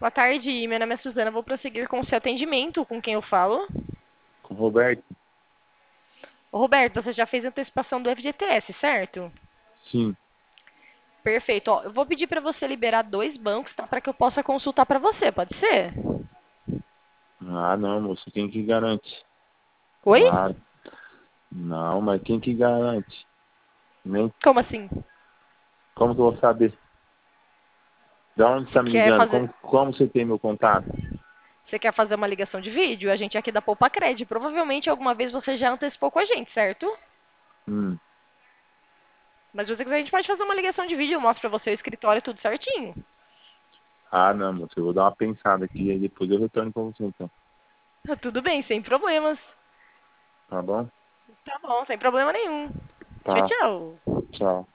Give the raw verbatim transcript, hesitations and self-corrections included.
Boa tarde, meu nome é Suzana, vou prosseguir com o seu atendimento. Com quem eu falo? Com o Roberto? Ô, Roberto, você já fez a antecipação do F G T S, certo? Sim. Perfeito. Ó, eu vou pedir para você liberar dois bancos, tá? Para que eu possa consultar para você, pode ser? Ah, não, moço, quem que garante? Oi? Ah, não, mas quem que garante? Nem Como assim? como que eu vou saber? De onde você Você tá me quer ligando? fazer, Como, como você tem meu contato? você quer fazer uma ligação de vídeo? A gente é aqui da Poupa Cred. Provavelmente alguma vez você já antecipou com a gente, certo? Hum. Mas se você quiser, a gente pode fazer uma ligação de vídeo, eu mostro para você o escritório tudo certinho. Ah, não, moço, eu vou dar uma pensada aqui e depois eu retorno com você, então. Tá tudo bem, sem problemas. Tá bom? Tá bom, sem problema nenhum. Tchau, Tá. tchau. Tchau.